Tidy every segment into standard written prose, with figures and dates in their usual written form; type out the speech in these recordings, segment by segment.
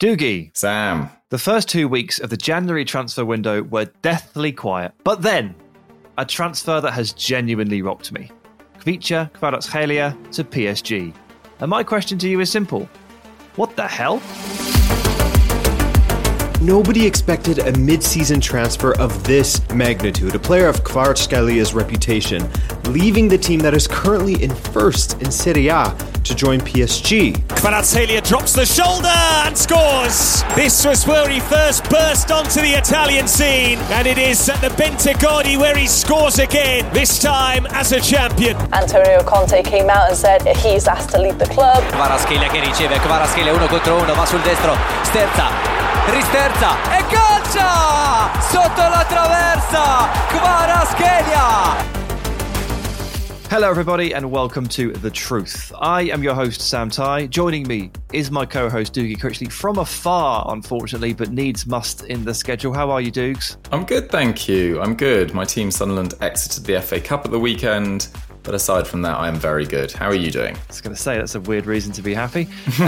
Doogie. Sam. The first 2 weeks of the January transfer window were deathly quiet. But then, a transfer that has genuinely rocked me. Khvicha Kvaratskhelia to PSG. And my question to you is simple. What the hell? Nobody expected a mid-season transfer of this magnitude. A player of Kvaratskhelia reputation, leaving the team that is currently in first in Serie A to join PSG. Kvaratskhelia drops the shoulder and scores. This was where he first burst onto the Italian scene, and it is at the Bentegodi where he scores again, this time as a champion. Antonio Conte came out and said he's asked to leave the club. Kvaratskhelia che riceve, Kvaratskhelia 1 contro 1, va sul destro, risterza e calcia! Sotto la traversa, Kvaratskhelia! Hello everybody and welcome to The Truth. I am your host Sam Tighe. Joining me is my co-host Doogie Critchley from afar, unfortunately, but needs must in the schedule. How are you, Doogs? I'm good, thank you. I'm good. My team Sunderland exited the FA Cup at the weekend, but aside from that, I am very good. How are you doing? I was going to say, that's a weird reason to be happy.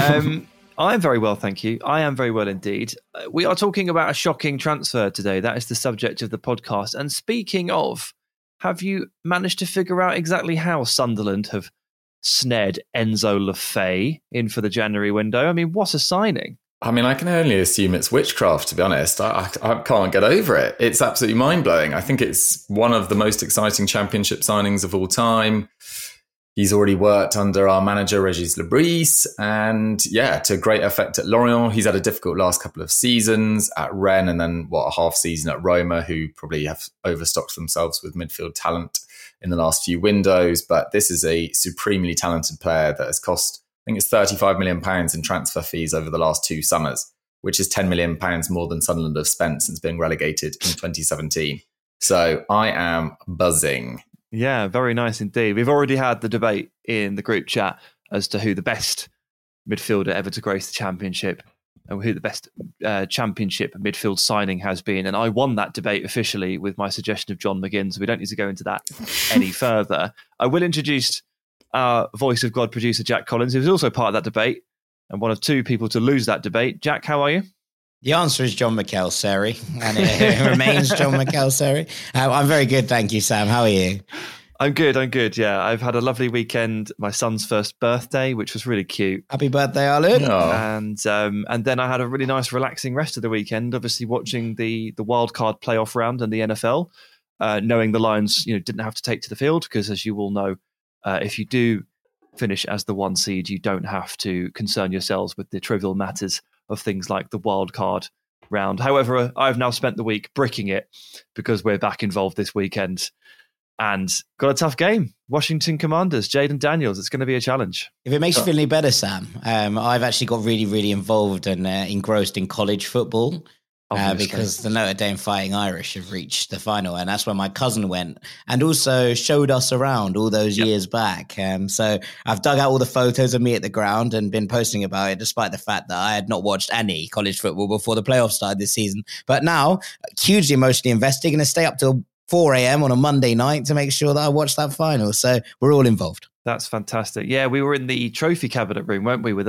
I'm very well, thank you. I am very well indeed. We are talking about a shocking transfer today. That is the subject of the podcast. And speaking of, have you managed to figure out exactly how Sunderland have snared Enzo Lefebvre in for the January window? I mean, what a signing. I mean, I can only assume it's witchcraft, to be honest. I can't get over it. It's absolutely mind-blowing. I think it's one of the most exciting championship signings of all time. He's already worked under our manager, Régis Lebris, and to great effect at Lorient. He's had a difficult last couple of seasons at Rennes and then, a half season at Roma, who probably have overstocked themselves with midfield talent in the last few windows. But this is a supremely talented player that has cost, I think it's £35 million in transfer fees over the last 2 summers, which is £10 million more than Sunderland have spent since being relegated in 2017. So I am buzzing. Yeah, very nice indeed. We've already had the debate in the group chat as to who the best midfielder ever to grace the championship and who the best championship midfield signing has been. And I won that debate officially with my suggestion of John McGinn, so we don't need to go into that any further. I will introduce our Voice of God producer, Jack Collins, who was also part of that debate and one of 2 people to lose that debate. Jack, how are you? The answer is John McElserry, and it remains John McElserry. I'm very good, thank you, Sam. How are you? I'm good, yeah. I've had a lovely weekend, my son's first birthday, which was really cute. Happy birthday, Arlen. Oh. And then I had a really nice, relaxing rest of the weekend, obviously watching the wildcard playoff round and the NFL, knowing the Lions didn't have to take to the field, because as you all know, if you do finish as the 1 seed, you don't have to concern yourselves with the trivial matters of things like the wild card round. However, I've now spent the week bricking it because we're back involved this weekend and got a tough game. Washington Commanders, Jayden Daniels. It's going to be a challenge. If it makes you feel any better, Sam, I've actually got really, really involved and engrossed in college football. Because the Notre Dame Fighting Irish have reached the final, and that's where my cousin went and also showed us around all those years back. So I've dug out all the photos of me at the ground and been posting about it, despite the fact that I had not watched any college football before the playoffs started this season. But now, hugely emotionally invested, going to stay up till 4 a.m. on a Monday night to make sure that I watch that final. So we're all involved. That's fantastic. Yeah, we were in the trophy cabinet room, weren't we, with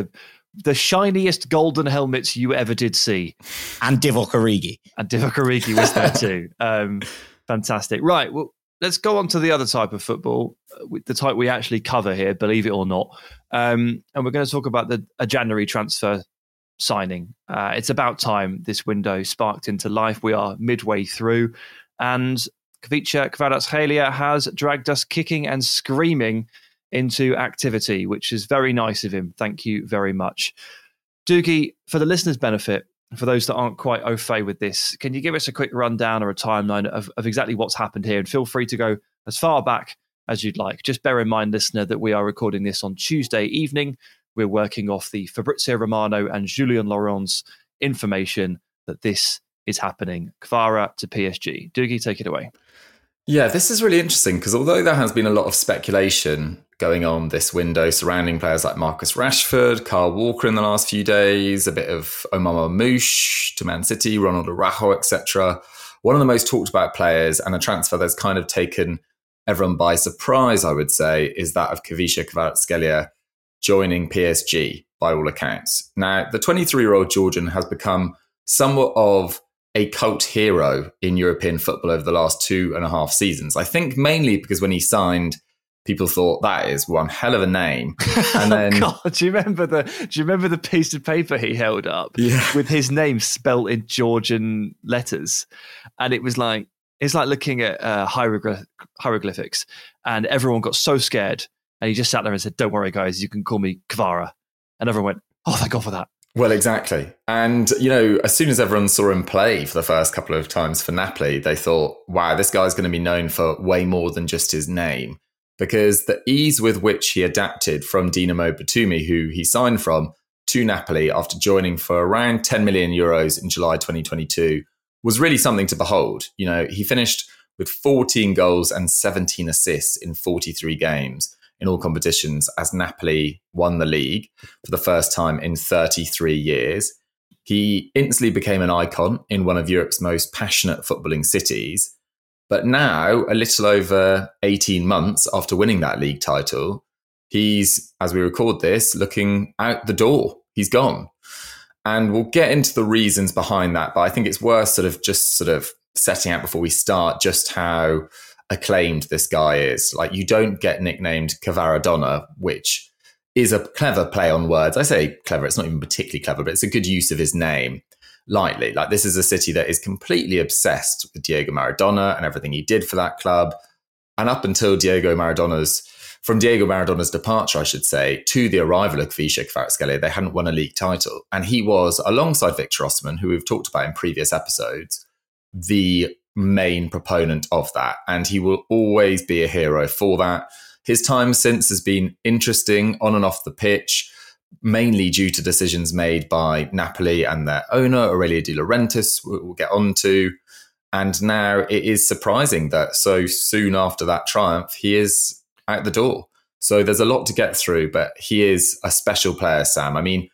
the shiniest golden helmets you ever did see. And Divock Origi. And Divock Origi was there too. Fantastic. Right, well, let's go on to the other type of football, the type we actually cover here, believe it or not. And we're going to talk about a January transfer signing. It's about time this window sparked into life. We are midway through, and Khvicha Kvaratskhelia has dragged us kicking and screaming into activity, which is very nice of him. Thank you very much. Doogie, for the listeners' benefit, for those that aren't quite au fait with this, can you give us a quick rundown or a timeline of exactly what's happened here? And feel free to go as far back as you'd like. Just bear in mind, listener, that we are recording this on Tuesday evening. We're working off the Fabrizio Romano and Julien Laurent's information that this is happening. Kvara to PSG. Doogie, take it away. Yeah, this is really interesting because although there has been a lot of speculation going on this window surrounding players like Marcus Rashford, Kyle Walker in the last few days, a bit of Omar Mamouche to Man City, Ronald Araujo, etc. One of the most talked about players and a transfer that's kind of taken everyone by surprise, I would say, is that of Khvicha Kvaratskhelia joining PSG by all accounts. Now, the 23-year-old Georgian has become somewhat of a cult hero in European football over the last 2.5 seasons. I think mainly because when he signed, people thought that is one hell of a name. And then, God, do you remember the piece of paper he held up with his name spelt in Georgian letters? And it's like looking at hieroglyphics, and everyone got so scared. And he just sat there and said, "Don't worry, guys, you can call me Kvara." And everyone went, "Oh, thank God for that." Well, exactly. And, as soon as everyone saw him play for the first couple of times for Napoli, they thought, wow, this guy's going to be known for way more than just his name. Because the ease with which he adapted from Dinamo Batumi, who he signed from, to Napoli after joining for around 10 million euros in July 2022 was really something to behold. He finished with 14 goals and 17 assists in 43 games in all competitions as Napoli won the league for the first time in 33 years. He instantly became an icon in one of Europe's most passionate footballing cities. But now, a little over 18 months after winning that league title, he's, as we record this, looking out the door. He's gone. And we'll get into the reasons behind that, but I think it's worth sort of setting out before we start just how acclaimed this guy is. Like, you don't get nicknamed Kvaradonna, which is a clever play on words. I say clever, it's not even particularly clever, but it's a good use of his name lightly. Like, this is a city that is completely obsessed with Diego Maradona and everything he did for that club. And up until Diego Maradona's departure, I should say, to the arrival of Khvisha Kvaratskhelia, they hadn't won a league title. And he was, alongside Victor Osimhen, who we've talked about in previous episodes, the main proponent of that. And he will always be a hero for that. His time since has been interesting on and off the pitch, mainly due to decisions made by Napoli and their owner, Aurelio De Laurentiis, we'll get on to. And now it is surprising that so soon after that triumph, he is out the door. So there's a lot to get through, but he is a special player, Sam. I mean,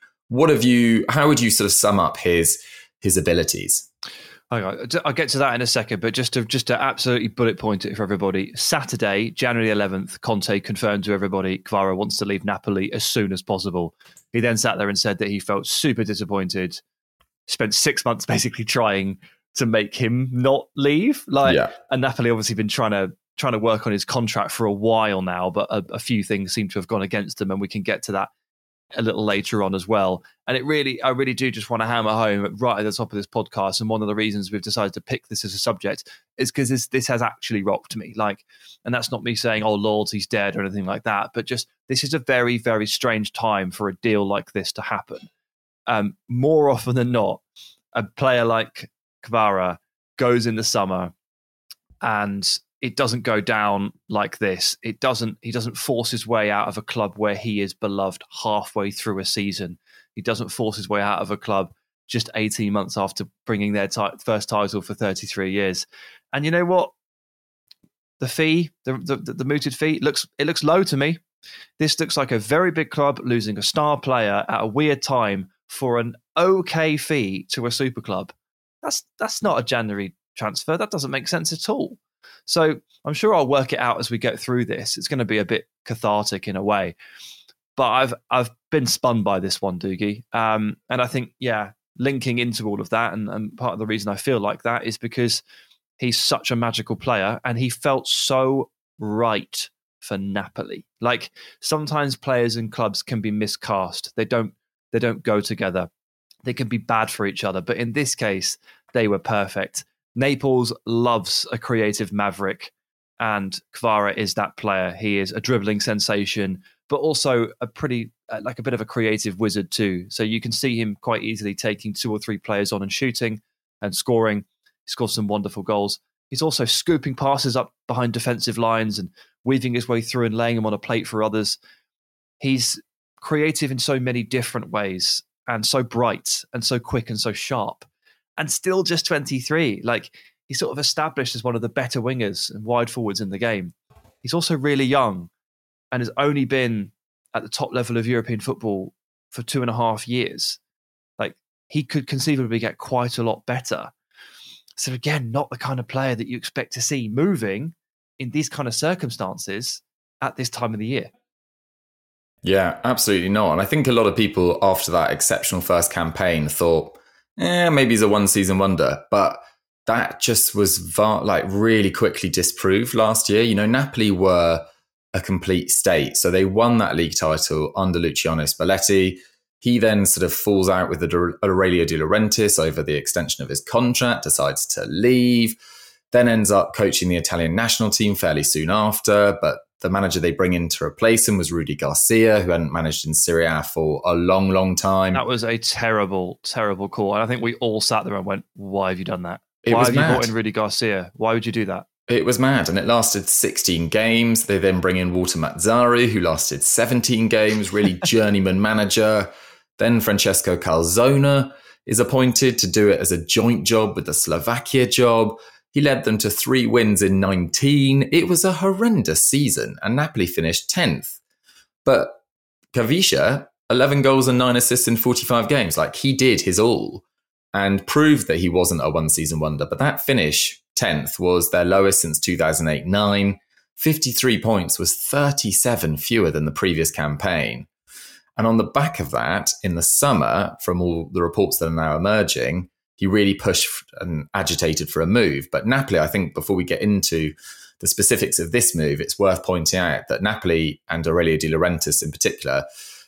how would you sort of sum up his abilities? I'll get to that in a second, but just to absolutely bullet point it for everybody. Saturday, January 11th, Conte confirmed to everybody Kvara wants to leave Napoli as soon as possible. He then sat there and said that he felt super disappointed, spent 6 months basically trying to make him not leave. And Napoli obviously been trying to work on his contract for a while now, but a few things seem to have gone against him, and we can get to that a little later on as well. And I really do just want to hammer home right at the top of this podcast. And one of the reasons we've decided to pick this as a subject is because this has actually rocked me. And that's not me saying, "Oh, loyalty's dead" or anything like that, but just this is a very, very strange time for a deal like this to happen. More often than not, a player like Kvara goes in the summer and it doesn't go down like this. He doesn't force his way out of a club where he is beloved halfway through a season. He doesn't force his way out of a club just 18 months after bringing their first title for 33 years. And you know what? The fee, the mooted fee, looks low to me. This looks like a very big club losing a star player at a weird time for an okay fee to a super club. That's not a January transfer. That doesn't make sense at all. So I'm sure I'll work it out as we get through this. It's going to be a bit cathartic in a way. But I've been spun by this one, Doogie. And I think, linking into all of that, and part of the reason I feel like that is because he's such a magical player and he felt so right for Napoli. Like, sometimes players and clubs can be miscast. They don't go together. They can be bad for each other. But in this case, they were perfect. Naples loves a creative maverick, and Kvara is that player. He is a dribbling sensation, but also a pretty, like a bit of a creative wizard too. So you can see him quite easily taking 2 or 3 players on and shooting and scoring. He scores some wonderful goals. He's also scooping passes up behind defensive lines and weaving his way through and laying them on a plate for others. He's creative in so many different ways, and so bright and so quick and so sharp. And still just 23. Like, he's sort of established as one of the better wingers and wide forwards in the game. He's also really young and has only been at the top level of European football for 2.5 years. Like, he could conceivably get quite a lot better. So again, not the kind of player that you expect to see moving in these kind of circumstances at this time of the year. Yeah, absolutely not. And I think a lot of people after that exceptional first campaign thought, maybe he's a one-season wonder. But that just was really quickly disproved last year. You know, Napoli were a complete state. So they won that league title under Luciano Spalletti. He then sort of falls out with Aurelio De Laurentiis over the extension of his contract, decides to leave, then ends up coaching the Italian national team fairly soon after. But the manager they bring in to replace him was Rudy Garcia, who hadn't managed in Serie A for a long, long time. That was a terrible, terrible call. And I think we all sat there and went, why have you done that? Why have you brought in Rudy Garcia? Why would you do that? It was mad, and it lasted 16 games. They then bring in Walter Mazzarri, who lasted 17 games, really journeyman manager. Then Francesco Calzona is appointed to do it as a joint job with the Slovakia job. He led them to 3 wins in 19. It was a horrendous season, and Napoli finished 10th. But Kavisha, 11 goals and 9 assists in 45 games. Like, he did his all and proved that he wasn't a one-season wonder. But that finish, 10th, was their lowest since 2008-09. 53 points was 37 fewer than the previous campaign. And on the back of that, in the summer, from all the reports that are now emerging, he really pushed and agitated for a move. But Napoli, I think, before we get into the specifics of this move, it's worth pointing out that Napoli and Aurelio De Laurentiis in particular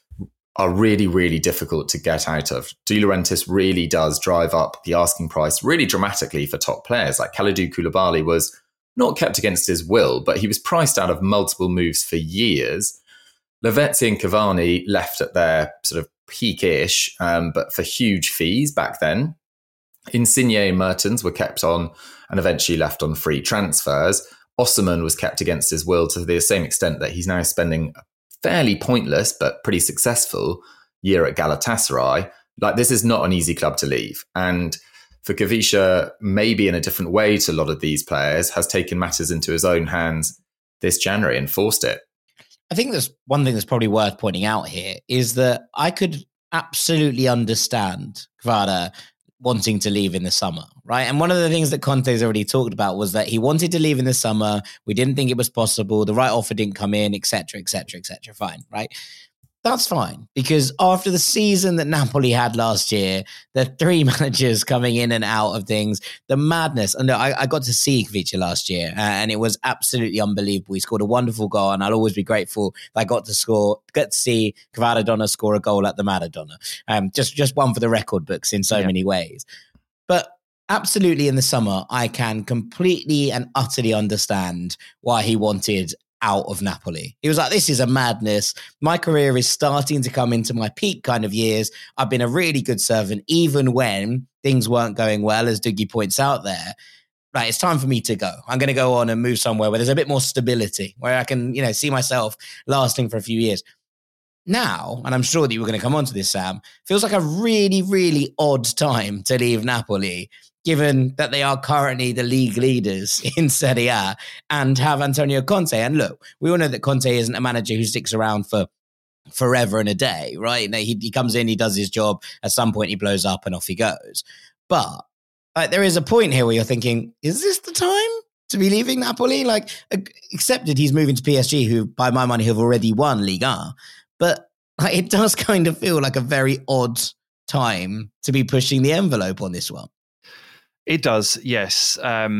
are really, really difficult to get out of. De Laurentiis really does drive up the asking price really dramatically for top players. Like Kalidou Koulibaly was not kept against his will, but he was priced out of multiple moves for years. Lavezzi and Cavani left at their sort of peak-ish, but for huge fees back then. Insigne and Mertens were kept on and eventually left on free transfers. Osimhen was kept against his will to the same extent that he's now spending a fairly pointless but pretty successful year at Galatasaray. Like, this is not an easy club to leave. And for Kavisha, maybe in a different way to a lot of these players, has taken matters into his own hands this January and forced it. I think there's one thing that's probably worth pointing out here is that I could absolutely understand Kvara wanting to leave in the summer, right? And one of the things that Conte's already talked about was that he wanted to leave in the summer. We didn't think it was possible. The right offer didn't come in, etc., etc., etc. Fine, right? That's fine, because after the season that Napoli had last year, the 3 managers coming in and out of things, the madness. And I got to see Kavisha last year, and it was absolutely unbelievable. He scored a wonderful goal, and I'll always be grateful that I got to see Kvaradona score a goal at the Maradona. Just one for the record books in so many ways. But absolutely, in the summer, I can completely and utterly understand why he wanted out of Napoli. He was like, this is a madness. My career is starting to come into my peak kind of years. I've been a really good servant, even when things weren't going well, as Dougie points out there. Right, it's time for me to go. I'm going to go on and move somewhere where there's a bit more stability, where I can, see myself lasting for a few years. Now, and I'm sure that you were going to come on to this, Sam, feels like a really, really odd time to leave Napoli, given that they are currently the league leaders in Serie A and have Antonio Conte. And look, we all know that Conte isn't a manager who sticks around for forever and a day, right? He comes in, he does his job. At some point, he blows up and off he goes. But there is a point here where you're thinking, is this the time to be leaving Napoli? Like, accepted he's moving to PSG, who, by my money, have already won Liga. But it does kind of feel like a very odd time to be pushing the envelope on this one. It does, yes.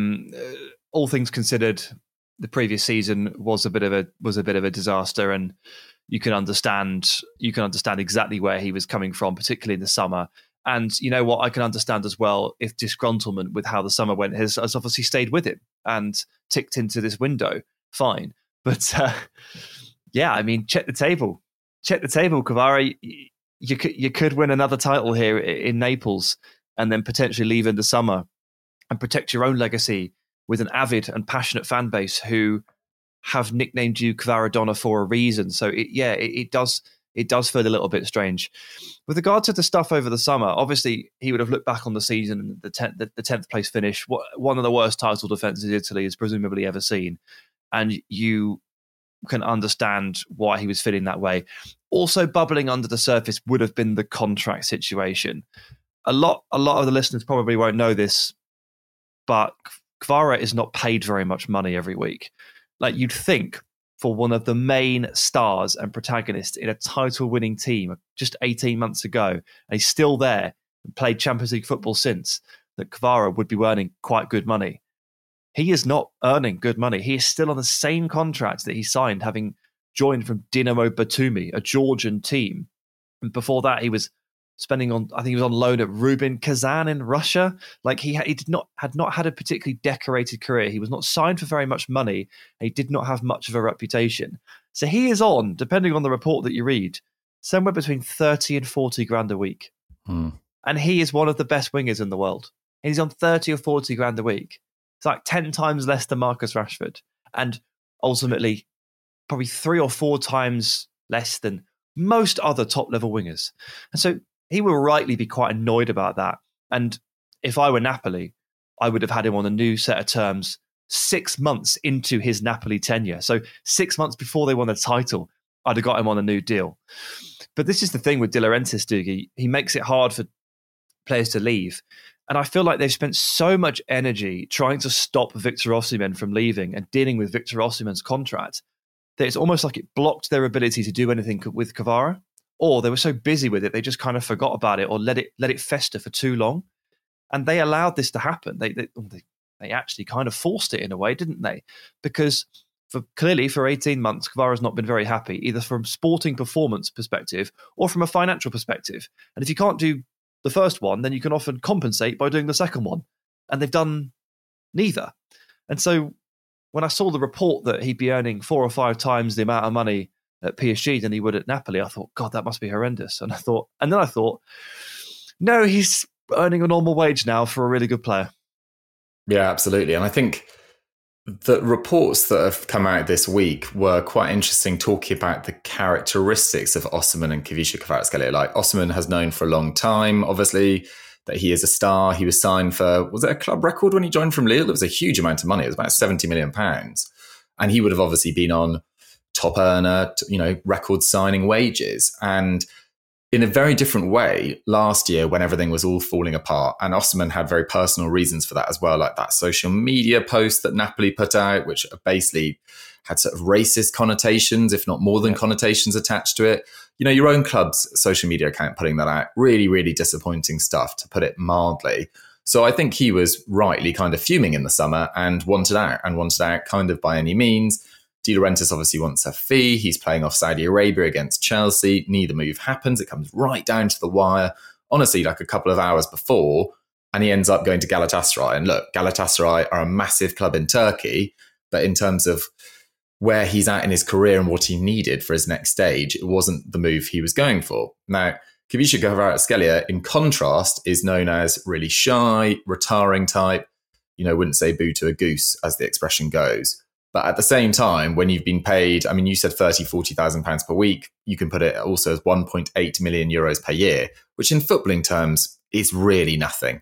All things considered, the previous season was a bit of a disaster, and you can understand exactly where he was coming from, particularly in the summer. And you know what, I can understand as well if disgruntlement with how the summer went has obviously stayed with him and ticked into this window. Fine, but check the table, Kvara. You could win another title here in Naples, and then potentially leave in the summer and protect your own legacy with an avid and passionate fan base who have nicknamed you Kvaradona for a reason. So it does feel a little bit strange. With regard to the stuff over the summer, obviously he would have looked back on the season and the 10th place finish, one of the worst title defences Italy has presumably ever seen. And you can understand why he was feeling that way. Also bubbling under the surface would have been the contract situation. A lot of the listeners probably won't know this, but Kvara is not paid very much money every week. Like, you'd think for one of the main stars and protagonists in a title-winning team just 18 months ago, and he's still there and played Champions League football since, that Kvara would be earning quite good money. He is not earning good money. He is still on the same contract that he signed, having joined from Dinamo Batumi, a Georgian team. And before that, he was spending on, I think he was on loan at Rubin Kazan in Russia. Like he had not had a particularly decorated career. He was not signed for very much money. He did not have much of a reputation. So he is on, depending on the report that you read, somewhere between 30 and 40 grand a week. And he is one of the best wingers in the world. He's on 30 or 40 grand a week. It's like 10 times less than Marcus Rashford. And ultimately, probably 3 or 4 times less than most other top-level wingers. And so he will rightly be quite annoyed about that. And if I were Napoli, I would have had him on a new set of terms 6 months into his Napoli tenure. So 6 months before they won the title, I'd have got him on a new deal. But this is the thing with De Laurentiis, Doogie. He makes it hard for players to leave. And I feel like they've spent so much energy trying to stop Victor Osimhen from leaving and dealing with Victor Osimhen's contract that it's almost like it blocked their ability to do anything with Kvara, or they were so busy with it they just kind of forgot about it or let it fester for too long. And they allowed this to happen. They actually kind of forced it in a way, didn't they? Because clearly for 18 months, Kvara's not been very happy, either from sporting performance perspective or from a financial perspective. And if you can't do the first one, then you can often compensate by doing the second one. And they've done neither. And so when I saw the report that he'd be earning 4 or 5 times the amount of money at PSG than he would at Napoli, I thought, God, that must be horrendous. And then I thought, no, he's earning a normal wage now for a really good player. Yeah, absolutely. And I think the reports that have come out this week were quite interesting, talking about the characteristics of Osimhen and Kavisha Kvaratskhelia. Like, Osimhen has known for a long time, obviously, that he is a star. He was signed for, was it a club record when he joined from Lille? It was a huge amount of money. It was about £70 million. And he would have obviously been on top earner, record signing wages. And in a very different way, last year when everything was all falling apart, and Osimhen had very personal reasons for that as well, like that social media post that Napoli put out, which basically had sort of racist connotations, if not more than connotations attached to it. Your own club's social media account putting that out, really, really disappointing stuff, to put it mildly. So I think he was rightly kind of fuming in the summer and wanted out kind of by any means. De Laurentiis obviously wants a fee. He's playing off Saudi Arabia against Chelsea. Neither move happens. It comes right down to the wire, honestly, like a couple of hours before, and he ends up going to Galatasaray. And look, Galatasaray are a massive club in Turkey, but in terms of where he's at in his career and what he needed for his next stage, it wasn't the move he was going for. Now, Kavisha Kvaratskhelia, in contrast, is known as really shy, retiring type, wouldn't say boo to a goose, as the expression goes. But at the same time, when you've been paid, I mean, you said 30, 40,000 pounds per week, you can put it also as 1.8 million euros per year, which in footballing terms is really nothing.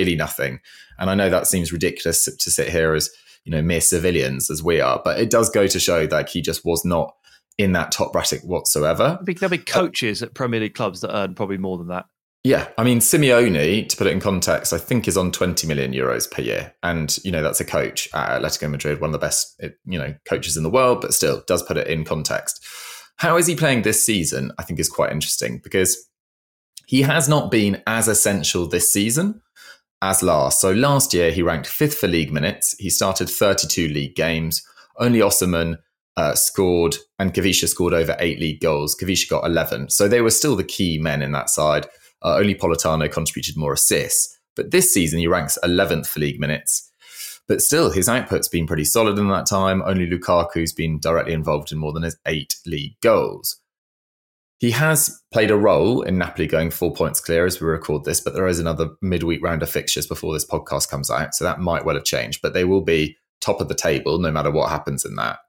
And I know that seems ridiculous to sit here as, mere civilians as we are, but it does go to show that he just was not in that top bracket whatsoever. There'll be coaches at Premier League clubs that earn probably more than that. Yeah, I mean, Simeone, to put it in context, I think is on 20 million euros per year. And, that's a coach at Atletico Madrid, one of the best, coaches in the world, but still does put it in context. How is he playing this season, I think is quite interesting, because he has not been as essential this season as last. So last year, he ranked 5th for league minutes. He started 32 league games. Only Osimhen scored, and Kavisha scored over 8 league goals. Kavisha got 11. So they were still the key men in that side. Only Politano contributed more assists. But this season, he ranks 11th for league minutes. But still, his output's been pretty solid in that time. Only Lukaku's been directly involved in more than his 8 league goals. He has played a role in Napoli going 4 points clear as we record this, but there is another midweek round of fixtures before this podcast comes out, so that might well have changed. But they will be top of the table no matter what happens in that.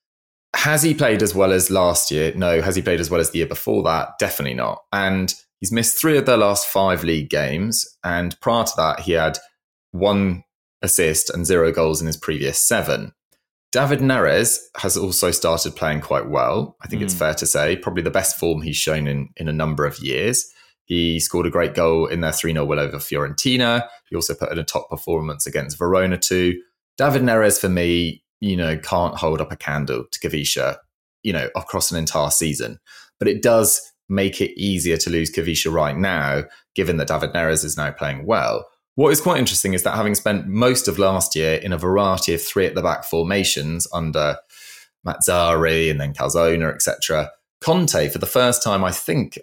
Has he played as well as last year? No. Has he played as well as the year before that? Definitely not. And he's missed 3 of their last 5 league games. And prior to that, he had 1 assist and 0 goals in his previous 7. David Neres has also started playing quite well. I think it's fair to say, probably the best form he's shown in a number of years. He scored a great goal in their 3-0 win over Fiorentina. He also put in a top performance against Verona too. David Neres, for me, can't hold up a candle to Kvisha, across an entire season. But it does make it easier to lose Kvisha right now, given that David Neres is now playing well. What is quite interesting is that having spent most of last year in a variety of three at the back formations under Mazzarri and then Calzona, etc., Conte, for the first time, I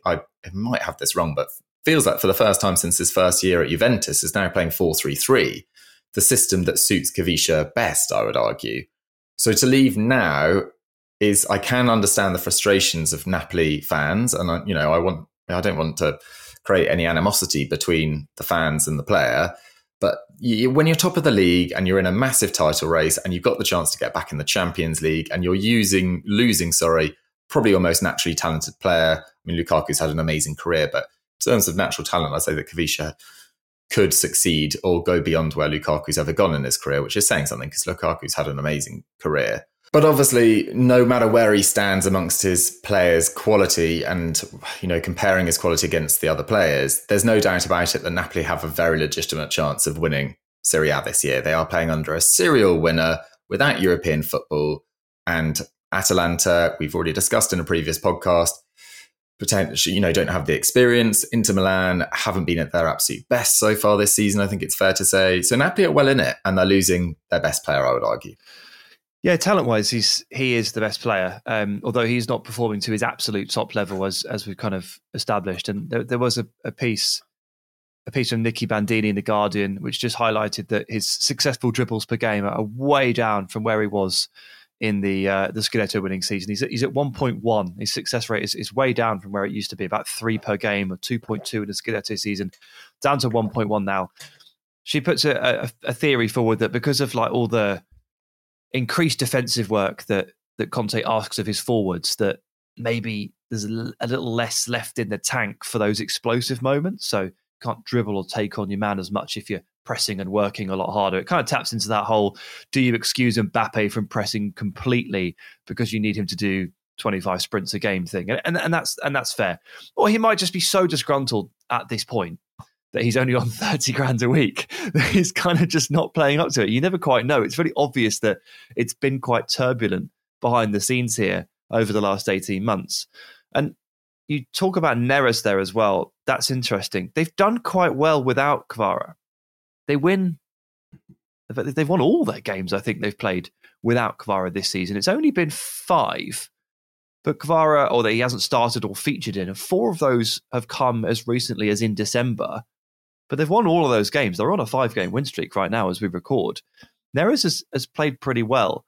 might have this wrong, but feels like for the first time since his first year at Juventus, is now playing 4-3-3, the system that suits Kvisha best, I would argue. So to leave now I can understand the frustrations of Napoli fans, and I don't want to create any animosity between the fans and the player, but when you're top of the league and you're in a massive title race and you've got the chance to get back in the Champions League and you're losing, probably your most naturally talented player. I mean, Lukaku's had an amazing career, but in terms of natural talent, I'd say that Kvisha could succeed or go beyond where Lukaku's ever gone in his career, which is saying something because Lukaku's had an amazing career. But obviously, no matter where he stands amongst his players' quality and, comparing his quality against the other players, there's no doubt about it that Napoli have a very legitimate chance of winning Serie A this year. They are playing under a serial winner without European football, and Atalanta, we've already discussed in a previous podcast, potentially, don't have the experience. Inter Milan haven't been at their absolute best so far this season, I think it's fair to say. So Napoli are well in it, and they're losing their best player, I would argue. Yeah, talent-wise, he is the best player, although he's not performing to his absolute top level, as we've kind of established. And there was a piece from Nicky Bandini in The Guardian, which just highlighted that his successful dribbles per game are way down from where he was in the Scudetto winning season. He's at 1.1. His success rate is way down from where it used to be, about 3 per game, or 2.2 in the Scudetto season, down to 1.1 now. She puts a theory forward that because of all the increased defensive work that Conte asks of his forwards, that maybe there's a little less left in the tank for those explosive moments. So you can't dribble or take on your man as much if you're pressing and working a lot harder. It kind of taps into that whole, do you excuse Mbappe from pressing completely because you need him to do 25 sprints a game thing? And that's fair. Or he might just be so disgruntled at this point that he's only on 30 grand a week, that he's kind of just not playing up to it. You never quite know. It's really obvious that it's been quite turbulent behind the scenes here over the last 18 months. And you talk about Neres there as well. That's interesting. They've done quite well without Kvara. They've won all their games, I think, they've played without Kvara this season. It's only been 5, but Kvara, or that he hasn't started or featured in, and 4 of those have come as recently as in December. But they've won all of those games. They're on a 5-game win streak right now as we record. Neres has played pretty well.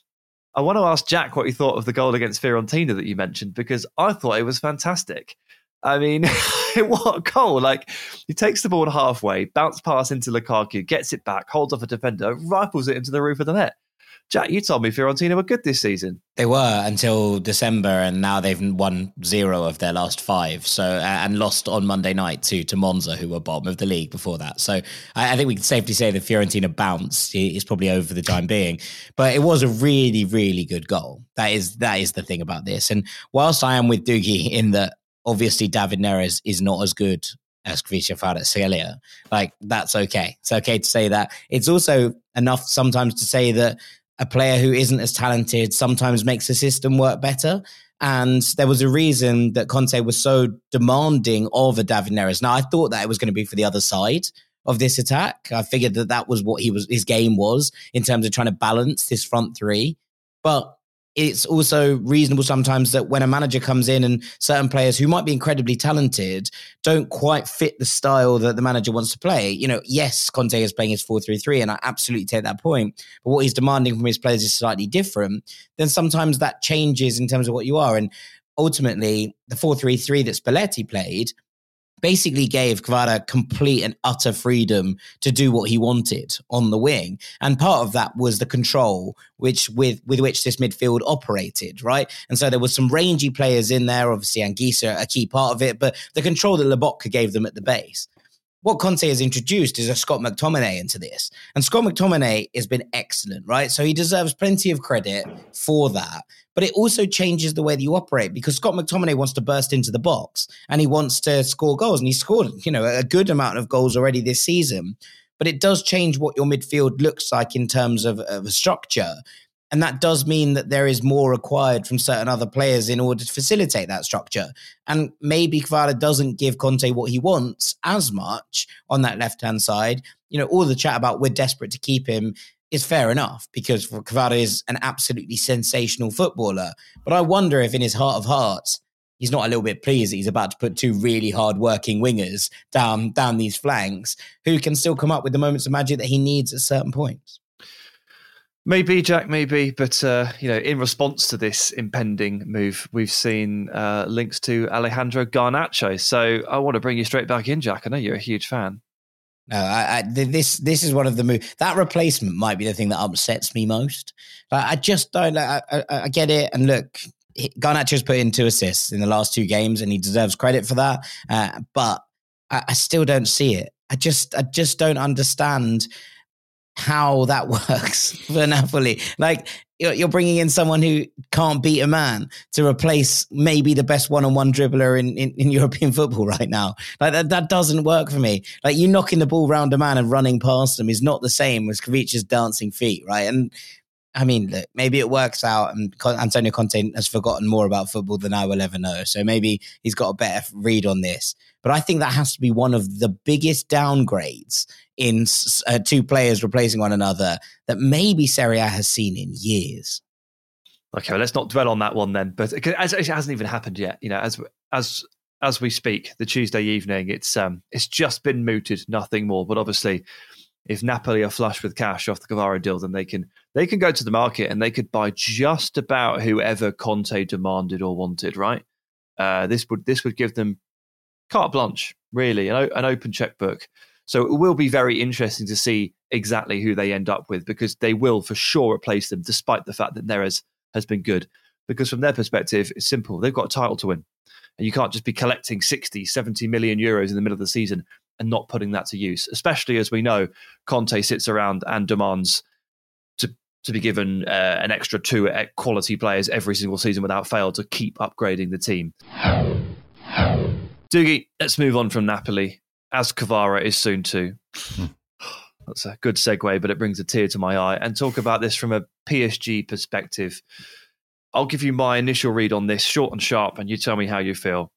I want to ask Jack what he thought of the goal against Fiorentina that you mentioned, because I thought it was fantastic. I mean, what a goal. He takes the ball halfway, bounce pass into Lukaku, gets it back, holds off a defender, rifles it into the roof of the net. Jack, you told me Fiorentina were good this season. They were until December, and now they've won 0 of their last 5. So and lost on Monday night to Monza, who were bottom of the league before that. So I think we can safely say the Fiorentina bounce is probably over the time being. But it was a really, really good goal. That is the thing about this. And whilst I am with Doogie in that obviously David Neres is not as good as Kvisha Kvaratskhelia, that's okay. It's okay to say that. It's also enough sometimes to say that a player who isn't as talented sometimes makes the system work better. And there was a reason that Conte was so demanding of a David Neres. Now, I thought that it was going to be for the other side of this attack. I figured that was what his game was in terms of trying to balance this front three. But it's also reasonable sometimes that when a manager comes in and certain players who might be incredibly talented don't quite fit the style that the manager wants to play. Yes, Conte is playing his 4-3-3, and I absolutely take that point. But what he's demanding from his players is slightly different. Then sometimes that changes in terms of what you are. And ultimately, the 4-3-3 that Spalletti played basically gave Kvara complete and utter freedom to do what he wanted on the wing. And part of that was the control with which this midfield operated, right? And so there was some rangy players in there, obviously Anguissa, a key part of it, but the control that Lobotka gave them at the base. What Conte has introduced is a Scott McTominay into this. And Scott McTominay has been excellent, right? So he deserves plenty of credit for that. But it also changes the way that you operate, because Scott McTominay wants to burst into the box and he wants to score goals. And he scored, a good amount of goals already this season. But it does change what your midfield looks like in terms of a structure. And that does mean that there is more required from certain other players in order to facilitate that structure. And maybe Kvara doesn't give Conte what he wants as much on that left-hand side. All the chat about we're desperate to keep him is fair enough, because Kvara is an absolutely sensational footballer. But I wonder if in his heart of hearts, he's not a little bit pleased that he's about to put two really hard-working wingers down these flanks who can still come up with the moments of magic that he needs at certain points. Maybe, Jack, maybe. But, in response to this impending move, we've seen links to Alejandro Garnacho. So I want to bring you straight back in, Jack. I know you're a huge fan. No, this is one of the moves. That replacement might be the thing that upsets me most. I just don't. I get it. And look, Garnacho's put in 2 assists in the last 2 games, and he deserves credit for that. But I still don't see it. I just don't understand how that works for Napoli. Like, you're bringing in someone who can't beat a man to replace maybe the best one-on-one dribbler in European football right now. Like, that doesn't work for me. Like, you knocking the ball round a man and running past him is not the same as Kavic's dancing feet, right? And I mean, look, maybe it works out, and Antonio Conte has forgotten more about football than I will ever know. So maybe he's got a better read on this. But I think that has to be one of the biggest downgrades in 2 players replacing one another that maybe Serie A has seen in years. Okay, well, let's not dwell on that one then. But it hasn't even happened yet. As we speak, the Tuesday evening, it's just been mooted, nothing more. But obviously, if Napoli are flush with cash off the Kvara deal, then they can go to the market and they could buy just about whoever Conte demanded or wanted. Right? This would give them carte blanche, really, an open checkbook. So it will be very interesting to see exactly who they end up with, because they will for sure replace them, despite the fact that Neres has been good. Because from their perspective, it's simple. They've got a title to win. And you can't just be collecting 60, 70 million euros in the middle of the season and not putting that to use, especially as we know Conte sits around and demands to be given an extra 2 quality players every single season without fail to keep upgrading the team. Doogie, let's move on from Napoli, as Kvara is soon too. That's a good segue, but it brings a tear to my eye, and talk about this from a PSG perspective. I'll give you my initial read on this, short and sharp, and you tell me how you feel.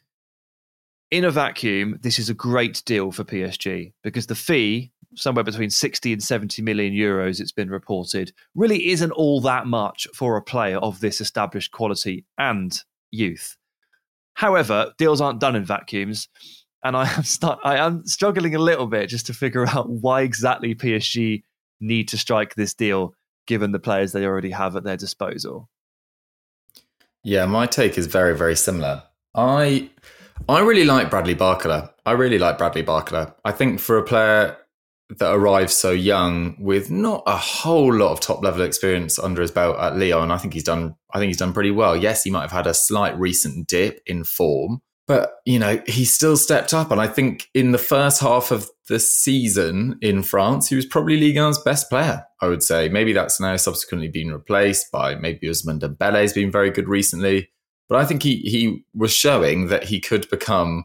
In a vacuum, this is a great deal for PSG, because the fee, somewhere between 60 and 70 million euros, it's been reported, really isn't all that much for a player of this established quality and youth. However, deals aren't done in vacuums, and I am struggling a little bit just to figure out why exactly PSG need to strike this deal, given the players they already have at their disposal. Yeah, my take is very, very similar. I really like Bradley Barcola. I think for a player that arrives so young with not a whole lot of top level experience under his belt at Lyon, I think he's done pretty well. Yes, he might have had a slight recent dip in form, but he's still stepped up. And I think in the first half of the season in France, he was probably Ligue 1's best player, I would say. Maybe that's now subsequently been replaced by maybe Ousmane Dembele has been very good recently. But I think he was showing that he could become,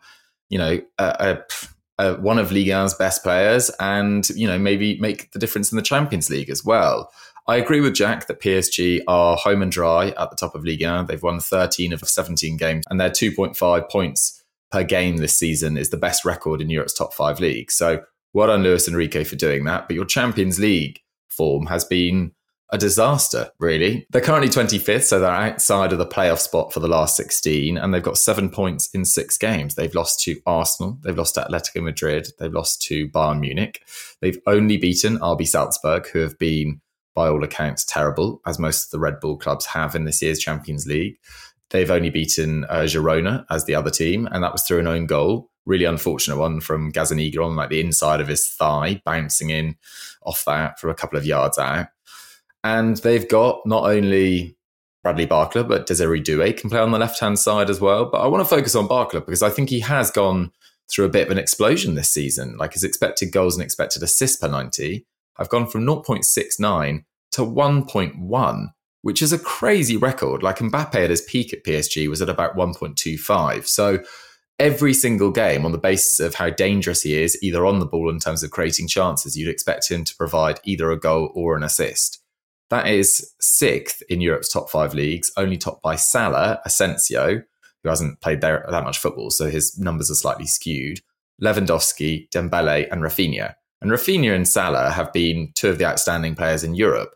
one of Ligue 1's best players, and maybe make the difference in the Champions League as well. I agree with Jack that PSG are home and dry at the top of Ligue 1. They've won 13 of 17 games, and their 2.5 points per game this season is the best record in Europe's top 5 leagues. So well done, Luis Enrique, for doing that. But your Champions League form has been a disaster, really. They're currently 25th, so they're outside of the playoff spot for the last 16, and they've got 7 points in 6 games. They've lost to Arsenal, they've lost to Atletico Madrid, they've lost to Bayern Munich. They've only beaten RB Salzburg, who have been, by all accounts, terrible, as most of the Red Bull clubs have in this year's Champions League. They've only beaten Girona as the other team, and that was through an own goal. Really unfortunate one from Gazzaniga on like the inside of his thigh, bouncing in off that from a couple of yards out. And they've got not only Bradley Barcola, but Desiree Doué can play on the left-hand side as well. But I want to focus on Barcola because I think he has gone through a bit of an explosion this season. Like his expected goals and expected assists per 90 have gone from 0.69 to 1.1, which is a crazy record. Like Mbappe at his peak at PSG was at about 1.25. So every single game, on the basis of how dangerous he is, either on the ball in terms of creating chances, you'd expect him to provide either a goal or an assist. That is 6th in Europe's top 5 leagues, only topped by Salah, Asensio, who hasn't played there that much football, so his numbers are slightly skewed, Lewandowski, Dembele, and Rafinha. And Rafinha and Salah have been 2 of the outstanding players in Europe.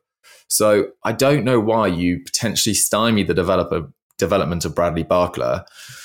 So I don't know why you potentially stymie the development of Bradley Barcola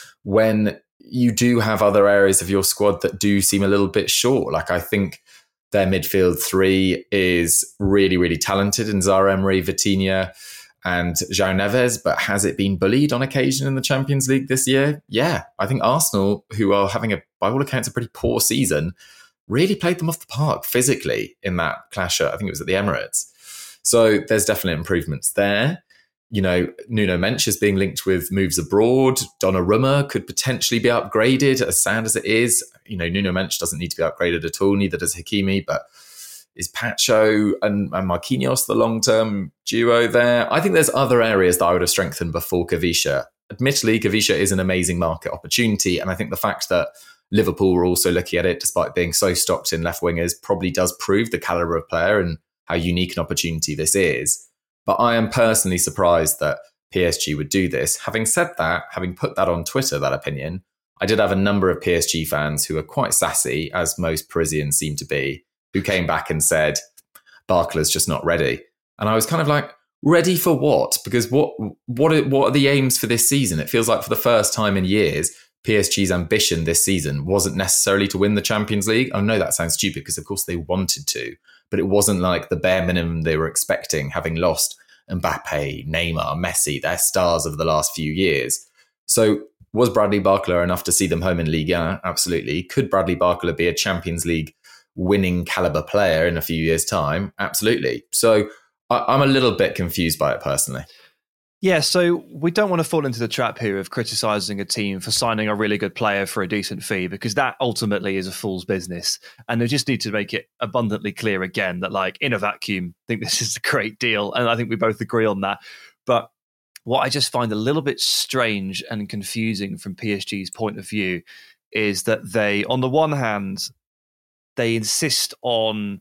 when you do have other areas of your squad that do seem a little bit short. Like, I think their midfield 3 is really, really talented in Zaire Emery, Vitinha, and João Neves, but has it been bullied on occasion in the Champions League this year? Yeah. I think Arsenal, who are having, by all accounts, a pretty poor season, really played them off the park physically in that clash. I think it was at the Emirates. So there's definitely improvements there. You know, Nuno Mensch is being linked with moves abroad. Donnarumma could potentially be upgraded, as sad as it is. You know, Nuno Mensch doesn't need to be upgraded at all, neither does Hakimi, but is Pacho and Marquinhos the long-term duo there? I think there's other areas that I would have strengthened before Gavisha. Admittedly, Gavisha is an amazing market opportunity, and I think the fact that Liverpool were also looking at it, despite being so stocked in left wingers, probably does prove the calibre of player and how unique an opportunity this is. But I am personally surprised that PSG would do this. Having said that, having put that on Twitter, that opinion, I did have a number of PSG fans who are quite sassy, as most Parisians seem to be, who came back and said, Barcola's just not ready. And I was kind of like, ready for what? Because what are the aims for this season? It feels like for the first time in years, PSG's ambition this season wasn't necessarily to win the Champions League. I know that sounds stupid because, of course, they wanted to, but it wasn't like the bare minimum they were expecting, having lost Mbappe, Neymar, Messi, their stars of the last few years. So was Bradley Barcola enough to see them home in Ligue 1? Absolutely. Could Bradley Barcola be a Champions League winning caliber player in a few years' time? Absolutely. So I'm a little bit confused by it personally. Yeah, so we don't want to fall into the trap here of criticising a team for signing a really good player for a decent fee, because that ultimately is a fool's business. And they just need to make it abundantly clear again that, like, in a vacuum, I think this is a great deal. And I think we both agree on that. But what I just find a little bit strange and confusing from PSG's point of view is that they, on the one hand, they insist on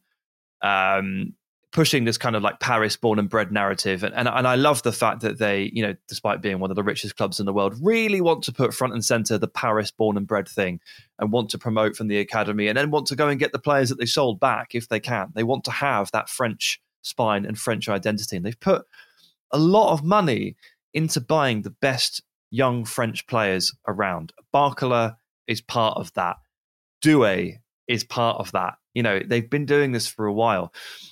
pushing this kind of like Paris born and bred narrative. And I love the fact that they, you know, despite being one of the richest clubs in the world, really want to put front and center the Paris born and bred thing and want to promote from the academy and then want to go and get the players that they sold back if they can. They want to have that French spine and French identity. And they've put a lot of money into buying the best young French players around. Barcola is part of that. Doué is part of that. You know, they've been doing this for a while.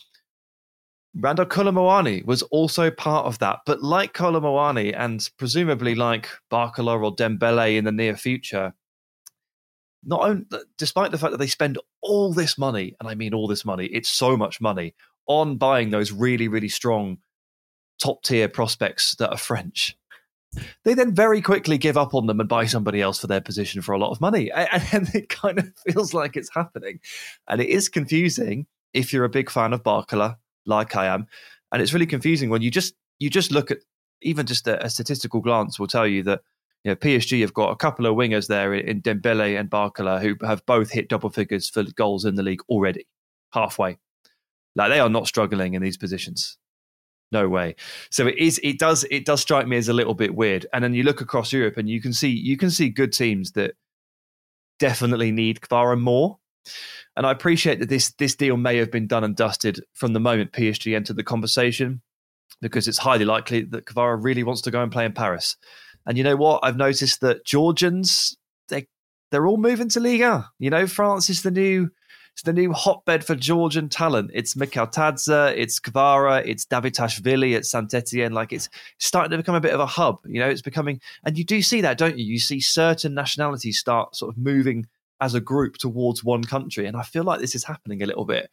Randal Kolo Muani was also part of that. But like Kolo Muani, and presumably like Barcola or Dembele in the near future, not only, despite the fact that they spend all this money, and I mean all this money, it's so much money, on buying those really, really strong top-tier prospects that are French, they then very quickly give up on them and buy somebody else for their position for a lot of money. And it kind of feels like it's happening. And it is confusing if you're a big fan of Barcola, like I am. And it's really confusing when you just look at, even just a statistical glance will tell you that, you know, PSG have got a couple of wingers there in Dembele and Barcola who have both hit double figures for goals in the league already, halfway. Like, they are not struggling in these positions. No way. So it does strike me as a little bit weird. And then you look across Europe and you can see good teams that definitely need Kvara more. And I appreciate that this deal may have been done and dusted from the moment PSG entered the conversation, because it's highly likely that Kvara really wants to go and play in Paris. And you know what? I've noticed that Georgians, they're all moving to Liga. You know, France is the new hotbed for Georgian talent. It's Mikhail Tadze, it's Kvara, it's Davitashvili, it's Saint-Etienne. Like, it's starting to become a bit of a hub. You know, it's becoming, and you do see that, don't you? You see certain nationalities start sort of moving as a group towards one country. And I feel like this is happening a little bit.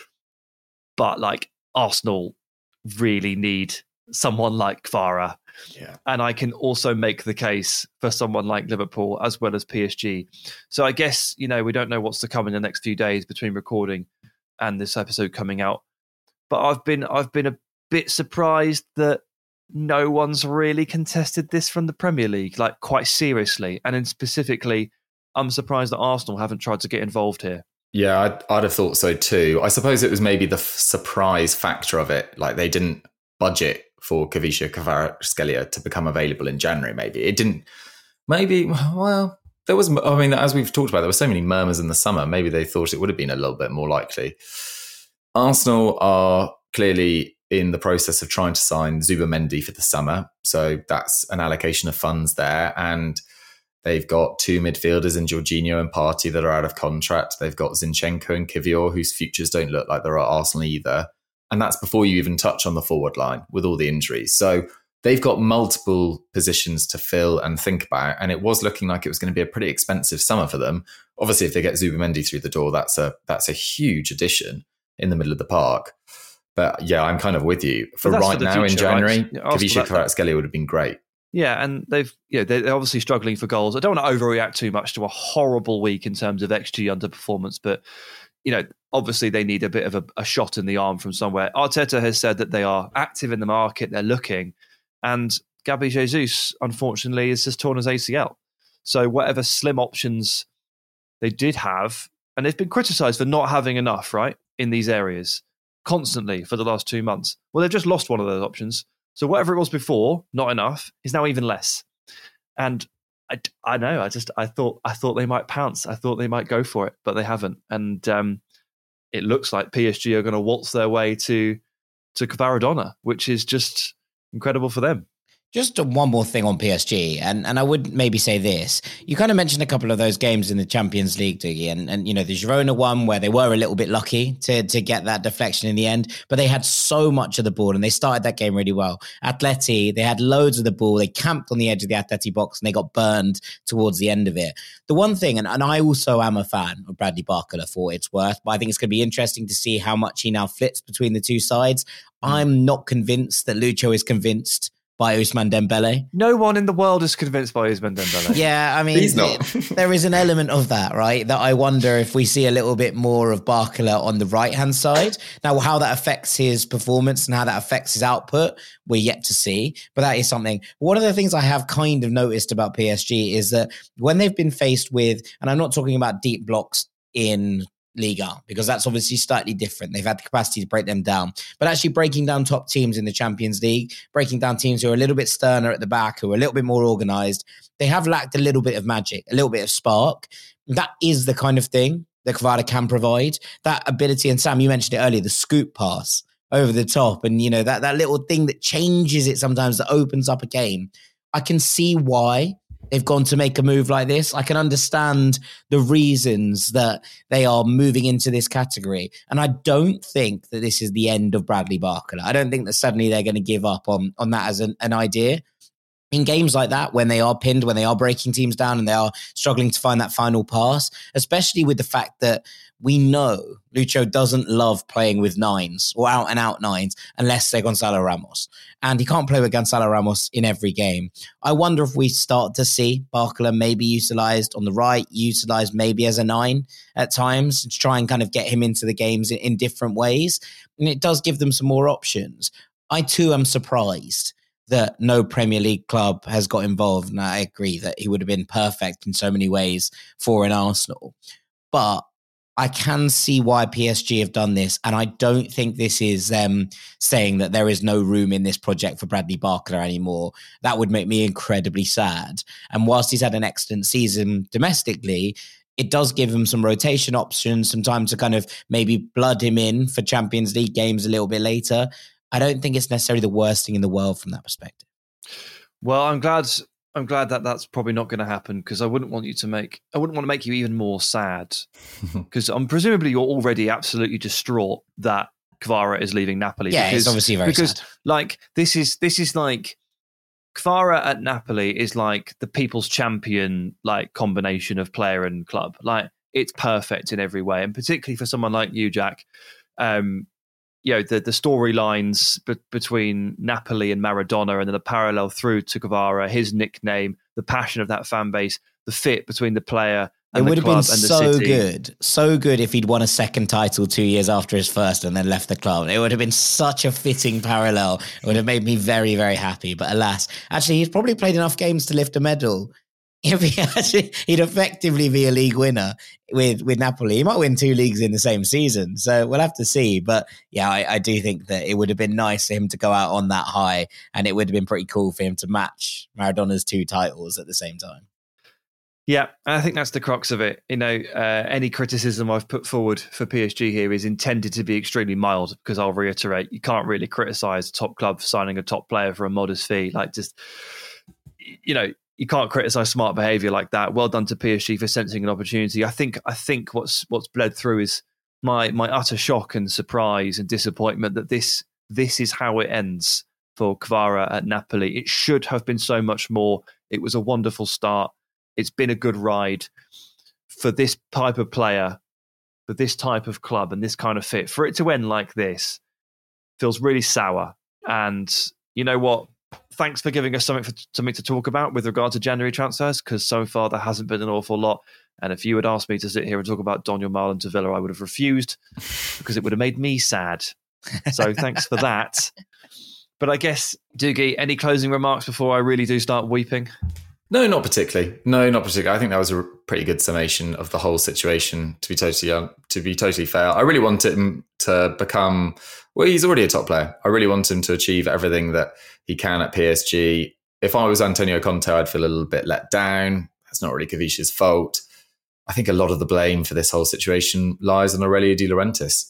But like, Arsenal really need someone like Kvara. Yeah. And I can also make the case for someone like Liverpool as well as PSG. So I guess, you know, we don't know what's to come in the next few days between recording and this episode coming out. But I've been a bit surprised that no one's really contested this from the Premier League, like, quite seriously. And then specifically, I'm surprised that Arsenal haven't tried to get involved here. Yeah, I'd have thought so too. I suppose it was maybe the surprise factor of it. Like, they didn't budget for Khvicha Kvaratskhelia to become available in January. Maybe it didn't. Maybe there was. I mean, as we've talked about, there were so many murmurs in the summer. Maybe they thought it would have been a little bit more likely. Arsenal are clearly in the process of trying to sign Zubimendi for the summer, so that's an allocation of funds there, and they've got two midfielders in Jorginho and Partey that are out of contract. They've got Zinchenko and Kivior, whose futures don't look like they're at Arsenal either. And that's before you even touch on the forward line with all the injuries. So they've got multiple positions to fill and think about. And it was looking like it was going to be a pretty expensive summer for them. Obviously, if they get Zubimendi through the door, that's a huge addition in the middle of the park. But yeah, I'm kind of with you. For right now future, in January, right? Khvicha Kvaratskhelia would have been great. Yeah, and they're obviously struggling for goals. I don't want to overreact too much to a horrible week in terms of XG underperformance, but obviously they need a bit of a shot in the arm from somewhere. Arteta has said that they are active in the market, they're looking, and Gabi Jesus, unfortunately, has just torn his ACL. So whatever slim options they did have, and they've been criticised for not having enough, right, in these areas, constantly for the last 2 months. Well, they've just lost one of those options. So whatever it was before, not enough, is now even less. And I know, I thought they might pounce. I thought they might go for it, but they haven't. And it looks like PSG are going to waltz their way to Kvaradona, which is just incredible for them. Just one more thing on PSG, and I would maybe say this. You kind of mentioned a couple of those games in the Champions League, Dougie, and the Girona one where they were a little bit lucky to get that deflection in the end, but they had so much of the ball and they started that game really well. Atleti, they had loads of the ball. They camped on the edge of the Atleti box and they got burned towards the end of it. The one thing, and I also am a fan of Bradley Barcola for what it's worth, but I think it's going to be interesting to see how much he now flits between the two sides. I'm not convinced that Lucho is convinced by Ousmane Dembele. No one in the world is convinced by Ousmane Dembele. Yeah, I mean, he's not. There is an element of that, right? That I wonder if we see a little bit more of Barcola on the right-hand side. Now, how that affects his performance and how that affects his output, we're yet to see. But that is something. One of the things I have kind of noticed about PSG is that when they've been faced with, and I'm not talking about deep blocks in Liga, because that's obviously slightly different. They've had the capacity to break them down, but actually breaking down top teams in the Champions League, breaking down teams who are a little bit sterner at the back, who are a little bit more organised, they have lacked a little bit of magic, a little bit of spark. That is the kind of thing that Kvara can provide. That ability, and Sam, you mentioned it earlier, the scoop pass over the top, and that little thing that changes it sometimes, that opens up a game. I can see why they've gone to make a move like this. I can understand the reasons that they are moving into this category. And I don't think that this is the end of Bradley Barcola. I don't think that suddenly they're going to give up on that as an idea. In games like that, when they are pinned, when they are breaking teams down and they are struggling to find that final pass, especially with the fact that we know Lucho doesn't love playing with nines or out-and-out nines unless they're Gonzalo Ramos. And he can't play with Gonzalo Ramos in every game. I wonder if we start to see Barcola maybe utilised on the right, utilised maybe as a 9 at times to try and kind of get him into the games in different ways. And it does give them some more options. I too am surprised that no Premier League club has got involved. And I agree that he would have been perfect in so many ways for an Arsenal. But I can see why PSG have done this. And I don't think this is them saying that there is no room in this project for Bradley Barcola anymore. That would make me incredibly sad. And whilst he's had an excellent season domestically, it does give him some rotation options, some time to kind of maybe blood him in for Champions League games a little bit later. I don't think it's necessarily the worst thing in the world from that perspective. Well, I'm glad that that's probably not going to happen, because I wouldn't want to make you even more sad, because presumably you're already absolutely distraught that Kvara is leaving Napoli. Yeah, it's obviously very sad. Like this is like Kvara at Napoli is like the people's champion, like combination of player and club. Like it's perfect in every way, and particularly for someone like you, Jack. The storylines between Napoli and Maradona, and then the parallel through to Kvara, his nickname, the passion of that fan base, the fit between the player and the club and the city. It would have been so good if he'd won a second title 2 years after his first and then left the club. It would have been such a fitting parallel. It would have made me very, very happy. But alas, actually, he's probably played enough games to lift a medal. He'd effectively be a league winner with Napoli. He might win 2 leagues in the same season, so we'll have to see. But yeah, I do think that it would have been nice for him to go out on that high, and it would have been pretty cool for him to match Maradona's 2 titles at the same time. Yeah, and I think that's the crux of it. Any criticism I've put forward for PSG here is intended to be extremely mild, because I'll reiterate, you can't really criticise a top club for signing a top player for a modest fee. You can't criticise smart behaviour like that. Well done to PSG for sensing an opportunity. I think what's bled through is my utter shock and surprise and disappointment that this is how it ends for Kvara at Napoli. It should have been so much more. It was a wonderful start. It's been a good ride for this type of player, for this type of club and this kind of fit. For it to end like this feels really sour. And you know what? Thanks for giving us something to talk about with regard to January transfers, because so far there hasn't been an awful lot. And if you had asked me to sit here and talk about Donyell Malen to Villa, I would have refused, because it would have made me sad. So thanks for that. But I guess, Doogie, any closing remarks before I really do start weeping? No, not particularly. I think that was a pretty good summation of the whole situation, to be totally fair. I really want him to become, well, he's already a top player. I really want him to achieve everything that he can at PSG. If I was Antonio Conte, I'd feel a little bit let down. That's not really Kavicia's fault. I think a lot of the blame for this whole situation lies on Aurelio De Laurentiis.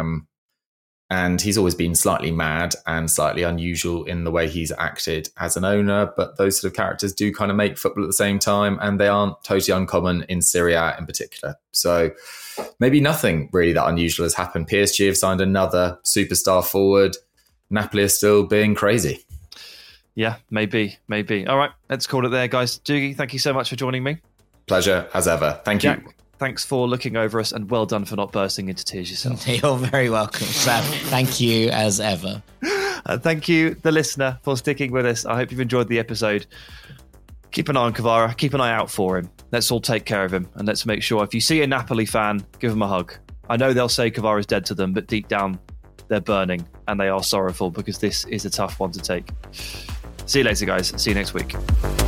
And he's always been slightly mad and slightly unusual in the way he's acted as an owner. But those sort of characters do kind of make football at the same time, and they aren't totally uncommon in Serie A in particular. So maybe nothing really that unusual has happened. PSG have signed another superstar forward. Napoli are still being crazy. Yeah, maybe. All right, let's call it there, guys. Doogie, thank you so much for joining me. Pleasure, as ever. Thank you. Jack, thanks for looking over us, and well done for not bursting into tears yourself. You're very welcome, Sam. Thank you as ever. Thank you, the listener, for sticking with us. I hope you've enjoyed the episode. Keep an eye on Kvara. Keep an eye out for him. Let's all take care of him, and let's make sure if you see a Napoli fan, give him a hug. I know they'll say Kvara's dead to them, but deep down, they're burning, and they are sorrowful, because this is a tough one to take. See you later, guys. See you next week.